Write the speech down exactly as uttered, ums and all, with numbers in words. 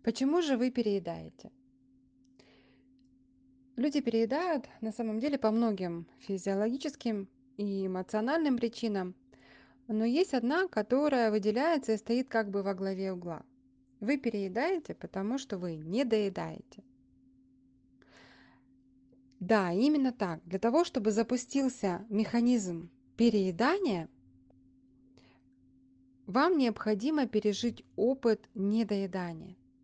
Почему же вы переедаете? Люди переедают на самом деле по многим физиологическим и эмоциональным причинам, но есть одна, которая выделяется и стоит как бы во главе угла. Вы переедаете, потому что вы не доедаете. Да, именно так. Для того, чтобы запустился механизм переедания, вам необходимо пережить опыт недоедания.